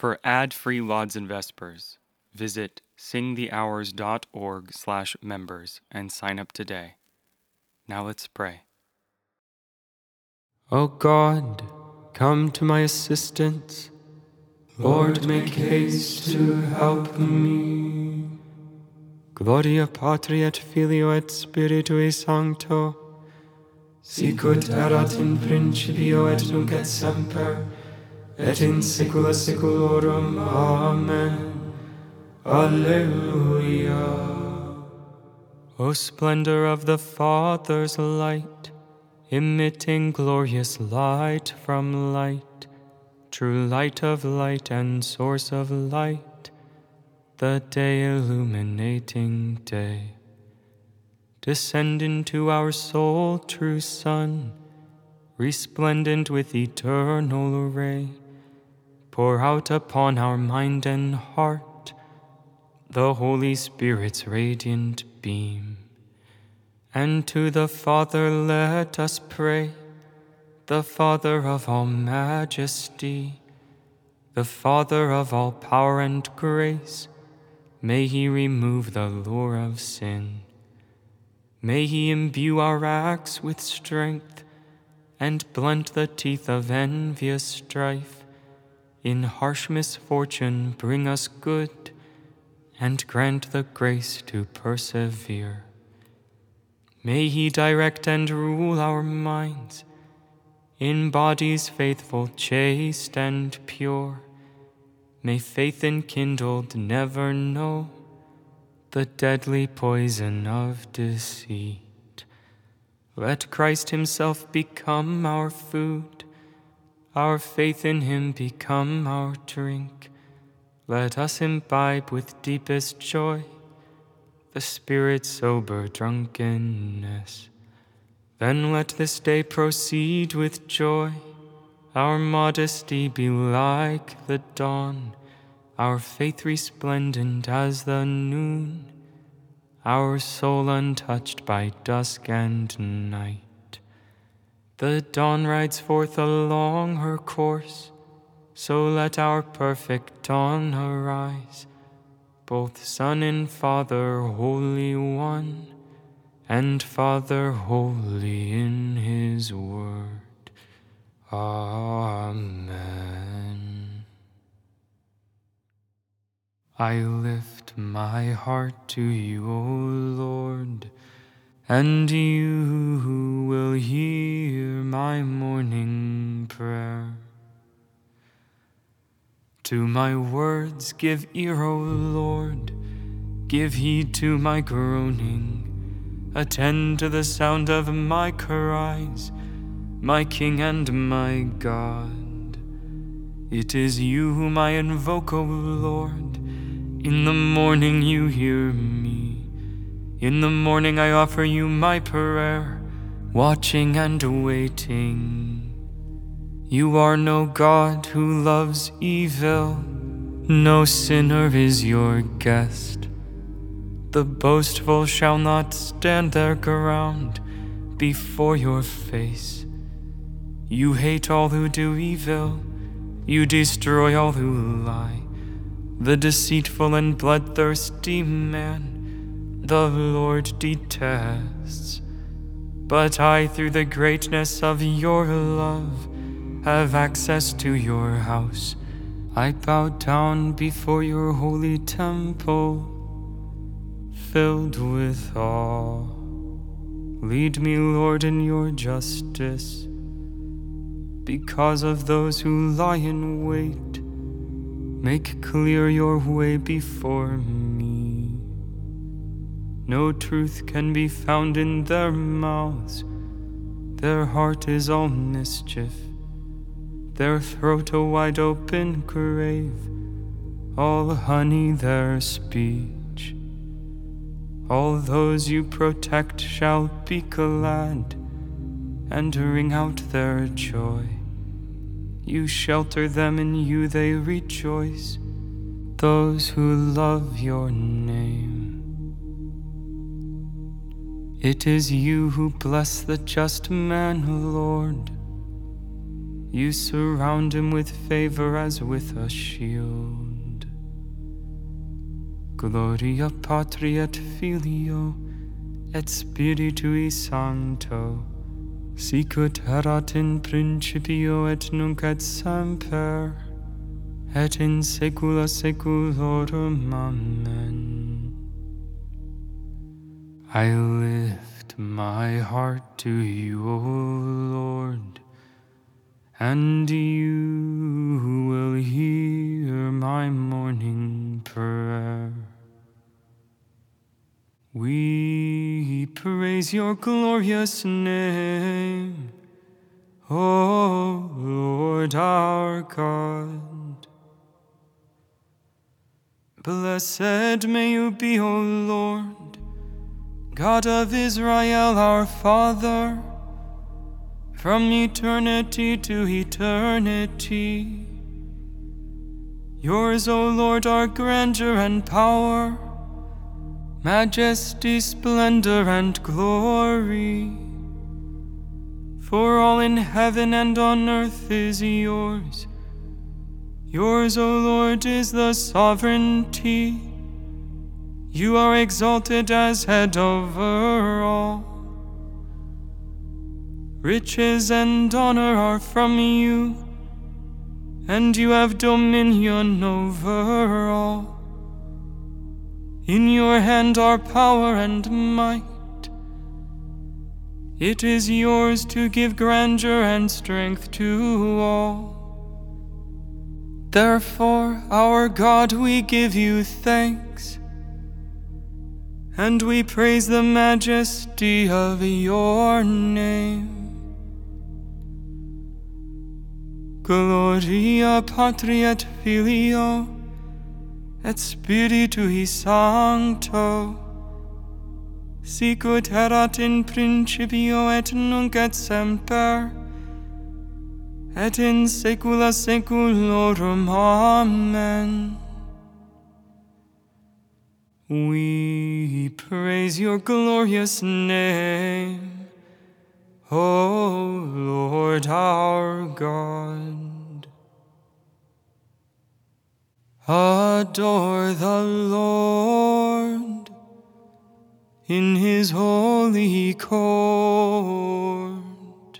For ad-free lauds and vespers, visit singthehours.org/members and sign up today. Now let's pray. O God, come to my assistance. Lord, make haste to help me. Gloria Patri et Filio et Spiritui Sancto, sicut erat in principio et nunc et semper, et in saecula saeculorum. Amen. Alleluia. O splendor of the Father's light, emitting glorious light from light, true light of light and source of light, the day illuminating day. Descend into our soul, true Sun, resplendent with eternal ray. Pour out upon our mind and heart the Holy Spirit's radiant beam. And to the Father let us pray, the Father of all majesty, the Father of all power and grace. May He remove the lure of sin. May He imbue our acts with strength and blunt the teeth of envious strife. In harsh misfortune bring us good and grant the grace to persevere. May He direct and rule our minds in bodies faithful, chaste, and pure. May faith enkindled never know the deadly poison of deceit. Let Christ Himself become our food, our faith in Him become our drink. Let us imbibe with deepest joy the Spirit's sober drunkenness. Then let this day proceed with joy, our modesty be like the dawn, our faith resplendent as the noon, our soul untouched by dusk and night. The dawn rides forth along her course, so let our perfect dawn arise, both Son and Father, Holy One, and Father holy in His word. Amen. I lift my heart to you, O Lord, and you will hear my morning prayer. To my words give ear, O Lord, give heed to my groaning. Attend to the sound of my cries, my King and my God. It is you whom I invoke, O Lord. In the morning you hear me. In the morning I offer you my prayer, watching and waiting. You are no God who loves evil, no sinner is your guest. The boastful shall not stand their ground before your face. You hate all who do evil, you destroy all who lie. The deceitful and bloodthirsty man the Lord detests. But I, through the greatness of your love, have access to your house. I bow down before your holy temple, filled with awe. Lead me, Lord, in your justice, because of those who lie in wait. Make clear your way before me. No truth can be found in their mouths. Their heart is all mischief, their throat a wide open grave, all honey their speech. All those you protect shall be glad and ring out their joy. You shelter them, in you they rejoice, those who love your name. It is you who bless the just man, Lord. You surround him with favor as with a shield. Gloria Patri et Filio et Spiritui Sancto, sicut erat in principio et nunc et semper, et in saecula saeculorum. Amen. I lift my heart to you, O Lord, and you will hear my morning prayer. We praise your glorious name, O Lord our God. Blessed may you be, O Lord, God of Israel, our Father, from eternity to eternity. Yours, O Lord, are grandeur and power, majesty, splendor, and glory. For all in heaven and on earth is yours. Yours, O Lord, is the sovereignty. You are exalted as head over all. Riches and honor are from you, and you have dominion over all. In your hand are power and might. It is yours to give grandeur and strength to all. Therefore, our God, we give you thanks, and we praise the majesty of your name. Gloria Patri et Filio et Spiritui Sancto, sicut erat in principio et nunc et semper, et in saecula saeculorum. Amen. We praise your glorious name, O Lord our God. Adore the Lord in his holy court.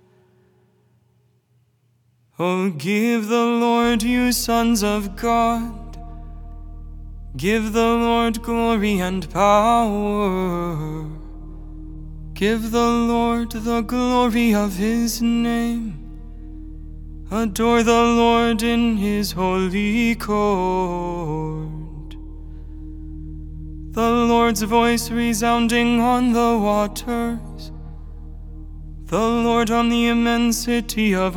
Oh, give the Lord, you sons of God. Give the Lord glory and power. Give the Lord the glory of his name. Adore the Lord in his holy court. The Lord's voice resounding on the waters. The Lord on the immensity of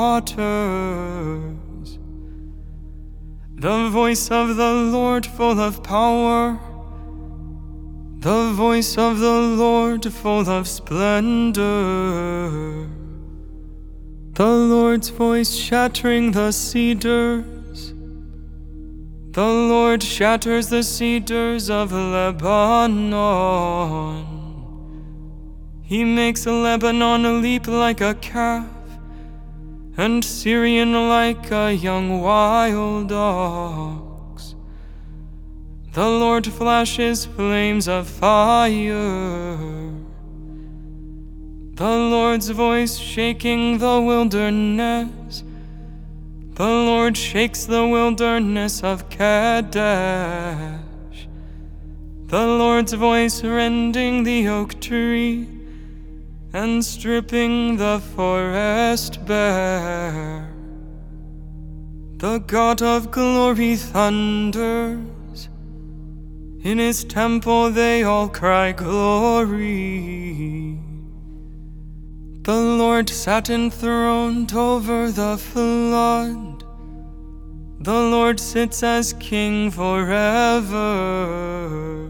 waters. The voice of the Lord full of power. The voice of the Lord full of splendor. The Lord's voice shattering the cedars. The Lord shatters the cedars of Lebanon. He makes Lebanon leap like a calf, and Syrian like a young wild ox. The Lord flashes flames of fire. The Lord's voice shaking the wilderness. The Lord shakes the wilderness of Kadesh. The Lord's voice rending the oak tree and stripping the forest bare. The God of glory thunders. In his temple they all cry glory. The Lord sat enthroned over the flood. The Lord sits as King forever.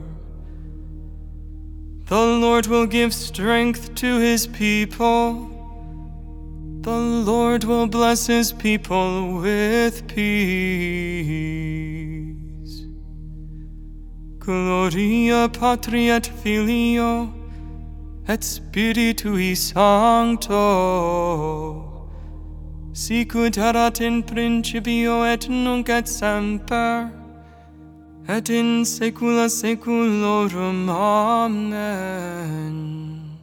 The Lord will give strength to his people. The Lord will bless his people with peace. Gloria Patri et Filio et Spiritui Sancto, sicut erat in principio et nunc et semper, et in saecula saeculorum. Amen.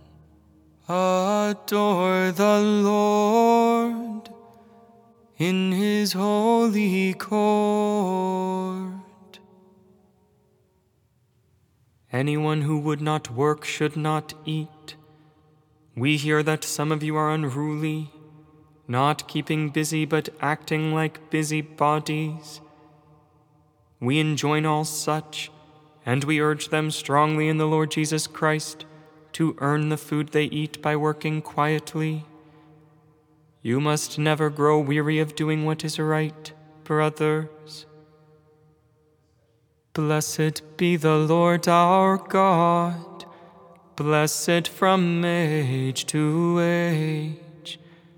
Adore the Lord in his holy court. Anyone who would not work should not eat. We hear that some of you are unruly, not keeping busy but acting like busybodies. We enjoin all such, and we urge them strongly in the Lord Jesus Christ to earn the food they eat by working quietly. You must never grow weary of doing what is right, brothers. Blessed be the Lord our God, blessed from age to age.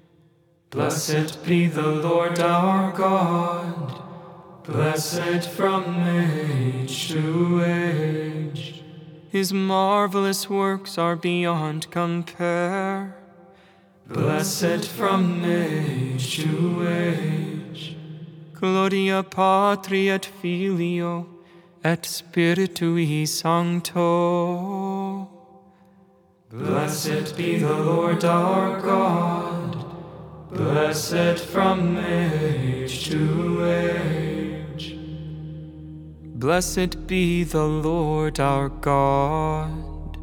Blessed be the Lord our God, blessed from age to age. His marvelous works are beyond compare. Blessed from age to age. Gloria Patri et Filio et Spiritui Sancto. Blessed be the Lord our God, blessed from age to age. Blessed be the Lord our God.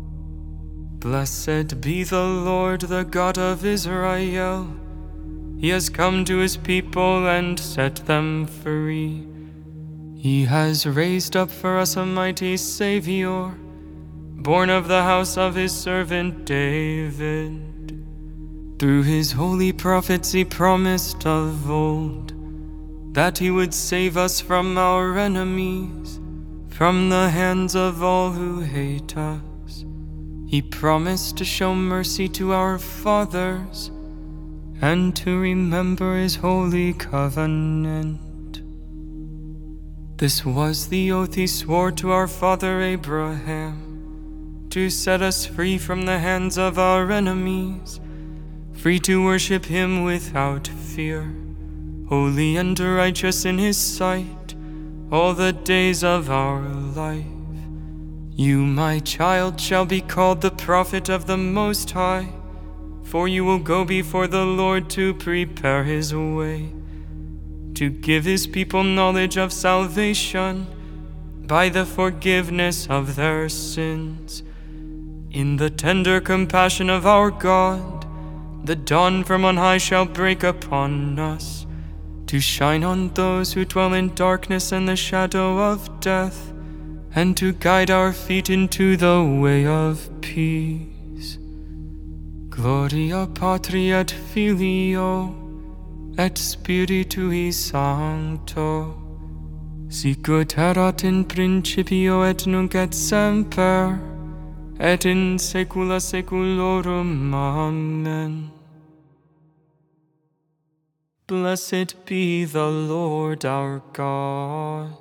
Blessed be the Lord, the God of Israel. He has come to his people and set them free. He has raised up for us a mighty Savior, born of the house of his servant David. Through his holy prophets he promised of old that he would save us from our enemies, from the hands of all who hate us. He promised to show mercy to our fathers and to remember his holy covenant. This was the oath he swore to our father Abraham, to set us free from the hands of our enemies, free to worship him without fear, holy and righteous in his sight, all the days of our life. You, my child, shall be called the prophet of the Most High, for you will go before the Lord to prepare his way, to give his people knowledge of salvation by the forgiveness of their sins. In the tender compassion of our God, the dawn from on high shall break upon us, to shine on those who dwell in darkness and the shadow of death, and to guide our feet into the way of peace. Gloria Patri et Filio et Spiritui Sancto, sicut erat in principio et nunc et semper, et in saecula saeculorum. Amen. Blessed be the Lord our God.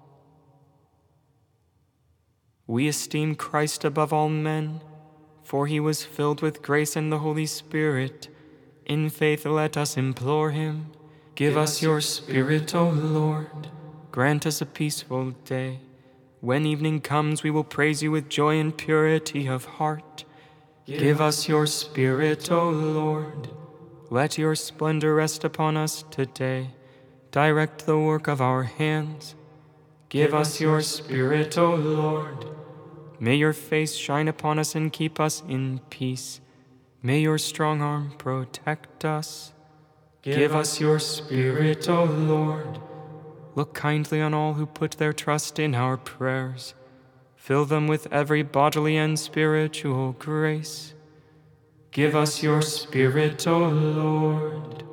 We esteem Christ above all men, for he was filled with grace and the Holy Spirit. In faith let us implore him. Give us your Spirit, O Lord. Grant us a peaceful day. When evening comes, we will praise you with joy and purity of heart. Give us your Spirit, O Lord. Let your splendor rest upon us today. Direct the work of our hands. Give us your Spirit, O Lord. May your face shine upon us and keep us in peace. May your strong arm protect us. Give us your Spirit, O Lord. Look kindly on all who put their trust in our prayers. Fill them with every bodily and spiritual grace. Give us your Spirit, O Lord.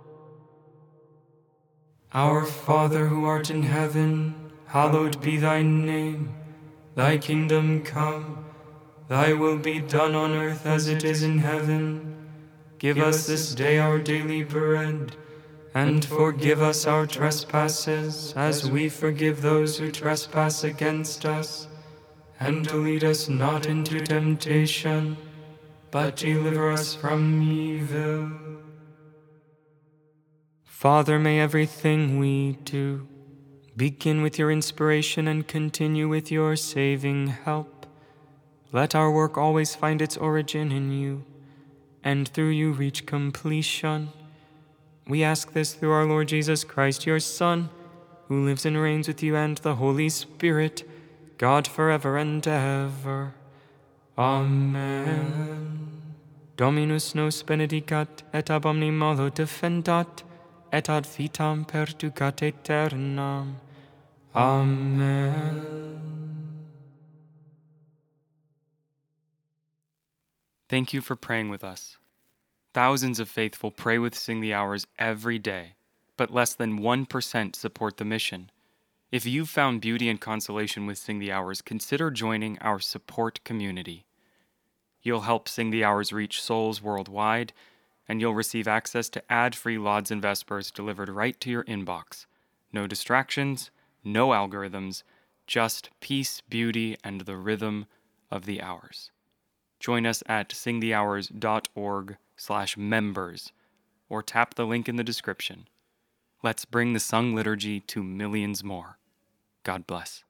Our Father who art in heaven, hallowed be thy name. Thy kingdom come, thy will be done on earth as it is in heaven. Give us this day our daily bread, and forgive us our trespasses, as we forgive those who trespass against us. And lead us not into temptation, but deliver us from evil. Father, may everything we do begin with your inspiration and continue with your saving help. Let our work always find its origin in you, and through you reach completion. We ask this through our Lord Jesus Christ, your Son, who lives and reigns with you and the Holy Spirit, God forever and ever. Amen. Dominus nos benedicat, et ab omni malo defendat, et ad vitam perducat aeternam. Amen. Thank you for praying with us. Thousands of faithful pray with Sing the Hours every day, but less than 1% support the mission. If you've found beauty and consolation with Sing the Hours, consider joining our support community. You'll help Sing the Hours reach souls worldwide, and you'll receive access to ad-free Lauds and Vespers delivered right to your inbox. No distractions, no algorithms, just peace, beauty, and the rhythm of the hours. Join us at singthehours.org/members or tap the link in the description. Let's bring the sung liturgy to millions more. God bless.